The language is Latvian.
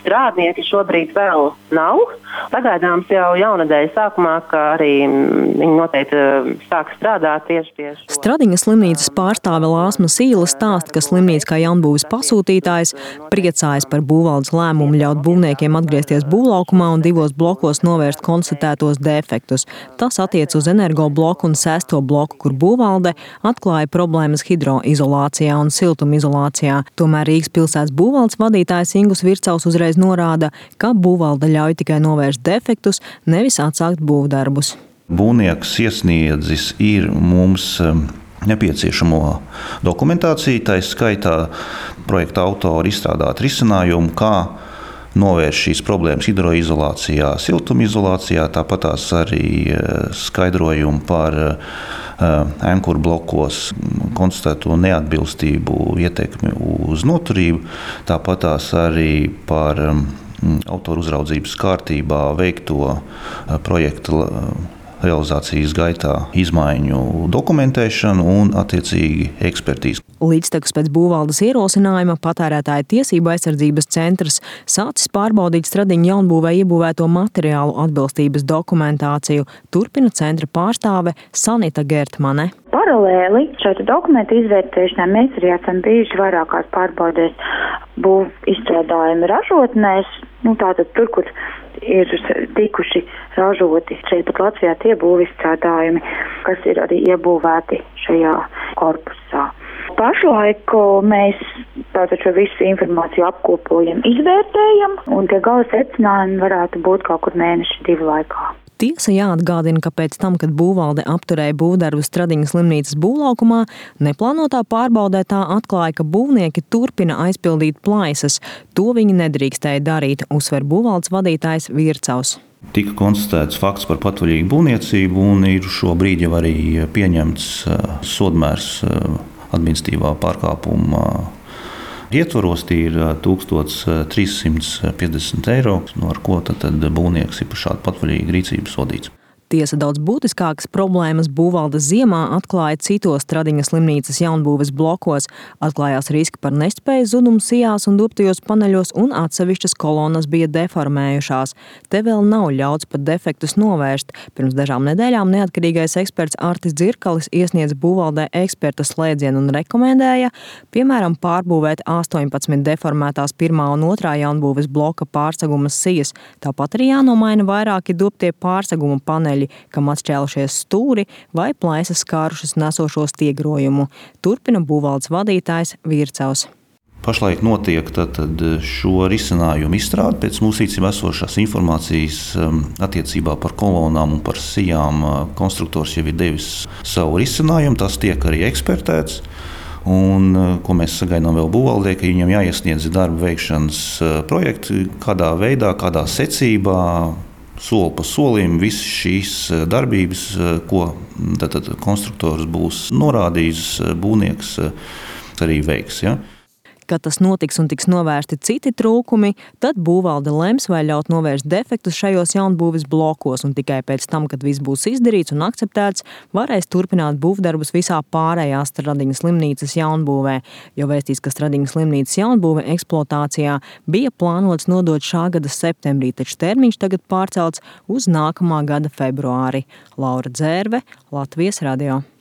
strādnieki šobrīd vēl nav. Pagaidāms jau jaunadēļ sākumā, ka arī viņi noteikti sāk strādāt tieši pie šo. Stradiņa slimnīcas pārstāve Lāsma Sīla stāsta, ka slimnīca kā jaunbūves pasūtītājs priecājas par būvvaldes lēmumu ļaut būvniekiem atgriezties būvlaukumā un 2 blokos novērst konstatētos defektus. Tas attiec uz energobloku un 6. bloku, kur būvvalde atklāja problēmas hidroizolācijā un siltumizolācijā. Tomēr Rīgas pilsētas būvvaldes vadītājs Ingus Vircaus uzreiz norāda, ka būvvalde ļauj tikai novērst defektus, nevis atsākt būvdarbus. Būvnieks iesniedzis ir mums nepieciešamo dokumentāciju, tā skaitā projekta autori izstrādāt risinājumu, kā novērst šīs problēmas hidroizolācijā, siltumizolācijā, tāpatās arī skaidrojumu par ankuru blokos konstatēto neatbilstību ietekmi uz noturību, tāpatās arī par autoru uzraudzības kārtībā veikto projektu realizācijas gaitā izmaiņu dokumentēšanu un attiecīgi ekspertīzi. Līdztekus pēc būvvaldes ierosinājuma Patērētāju tiesību aizsardzības centrs sācis pārbaudīt Stradiņa jaunbūvē iebūvēto materiālu atbilstības dokumentāciju, turpina centra pārstāve Sanita Gertmane. Paralēli šai dokumentu izvērtēšanai mēs arī esam bijuši vairākās pārbaudēs būv izstrādājumi ražotnēs, tātad tur, kur ir tikuši ražoti šeit pat Latvijā tie būvizstrādājumi, kas ir arī iebūvēti šajā korpusā. Pašlaik mēs tātad šo visu informāciju apkopojam, izvērtējam, un tie gala secinājumi varētu būt kaut kur mēneši 2 laikā. Tiesa jāatgādina, ka pēc tam, kad būvvalde apturēja būvdarbu Stradiņa slimnīcas būvlaukumā, neplānotā pārbaudē tā atklāja, ka būvnieki turpina aizpildīt plaisas. To viņi nedrīkstēja darīt, uzsver būvvaldes vadītājs Vircaus. Tika konstatēts fakts par patvaļīgu būvniecību un ir šobrīd jau arī pieņemts sodmērs administratīvā pārkāpuma ietvaros, tie ir 1350 eiro, ar ko tad būvnieks ir par šādu patvaļīgu rīcību sodīts. Tiesa daudz būtiskākas problēmas būvvaldes ziemā atklāja citos Stradiņa slimnīcas jaunbūves blokos. Atklājās riski par nespēju zudumu sijās un dubtajos paneļos un atsevišķas kolonas bija deformējušās. Te vēl nav ļauts pat defektus novērst. Pirms dažām nedēļām neatkarīgais eksperts Artis Dzirkalis iesniedz būvvaldē eksperta slēdzienu un rekomendēja, piemēram, pārbūvēt 18 deformētās 1. un 2. jaunbūves bloka pārsegumas sijas. Tāpat arī jānomaina vairāki dubtie pārseguma paneļi, kam atšķēlušies stūri vai plaisas skārušas nesošo stiegrojumu. Turpina būvvaldes vadītājs Vircaus. Pašlaik notiek šo risinājumu izstrāde pēc mūsu rīcībā esošās informācijas attiecībā par kolonām un par sijām. Konstruktors jau ir devis savu risinājumu, tas tiek arī ekspertēts. Un, ko mēs sagaidām vēl būvvaldē, ka viņam jāiesniedz darba veikšanas projekti, kādā veidā, kādā secībā, soli pa solim visas šīs darbības, ko konstruktors būs norādījis, būvnieks arī veiks. Ja? Kad tas notiks un tiks novērsti citi trūkumi, tad būvvalde lems vai ļaut novērst defektus šajos jaunbūves blokos, un tikai pēc tam, kad viss būs izdarīts un akceptēts, varēs turpināt būvdarbus visā pārējā Stradiņa slimnīcas jaunbūvē. Jo vēstīs, ka Stradiņa slimnīcas jaunbūve eksploatācijā bija plānots nodot šā gada septembrī, taču termiņš tagad pārcelts uz nākamā gada februāri. Laura Dzērve, Latvijas radio.